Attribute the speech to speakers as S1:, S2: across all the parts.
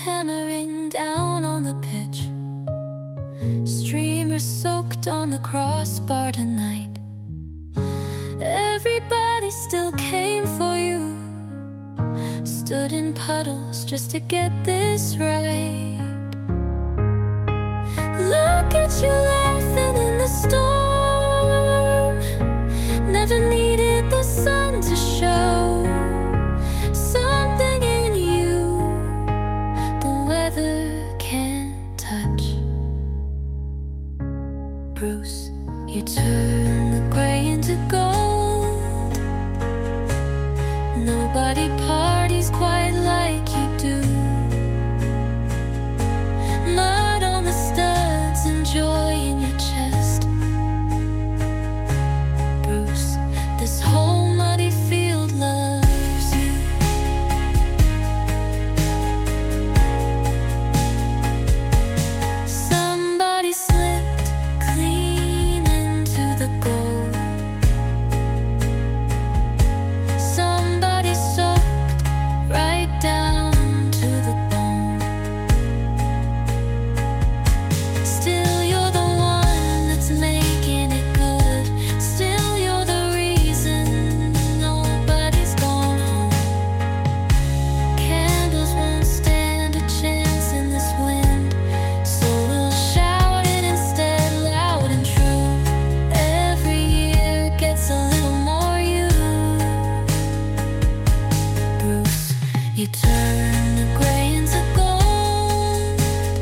S1: hammering down on the pitch. Streamers soaked on the crossbar tonight. Everybody still came for you. Stood in puddles just to get this right. Look at you laughing in the storm. Never needed the sun to show something in you the weather can't touch. Bruce, you turn the gray into gold. Nobody parties quite like you do. Mud on the studs and joy in your chest. Bruce, this whole muddy field loves you. Somebody slipped clean into the gold. Somebody soaked right down to the bone. Still you're the one that's making it good. Still you're the reason nobody's gone home. Candles won't stand a chance in this wind, so we'll shout it instead, loud and true. Every year gets a little more you. Bruce, you turn the gray into gold.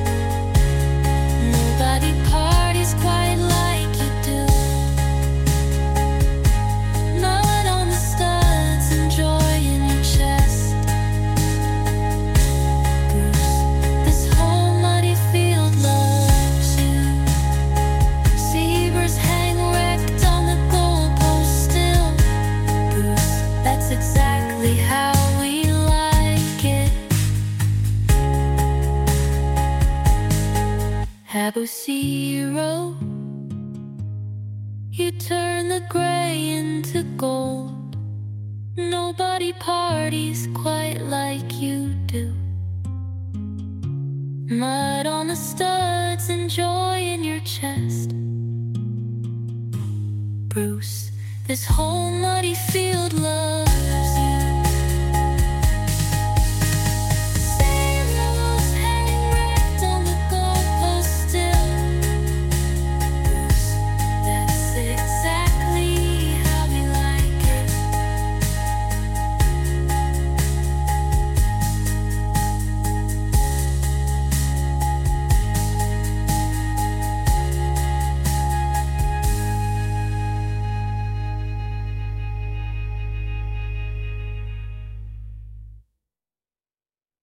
S1: Nobody parties quite like you do. Mud on the studs and joy in your chest. Bruce, this whole muddy field loves you. Zebras hang wrecked on the goalpost still. Bruce, that's exactly how we like it. Habusiro, you turn the gray into gold. Nobody parties quite like you do. Mud on the studs and joy in your chest. Bruce, this whole muddy field loves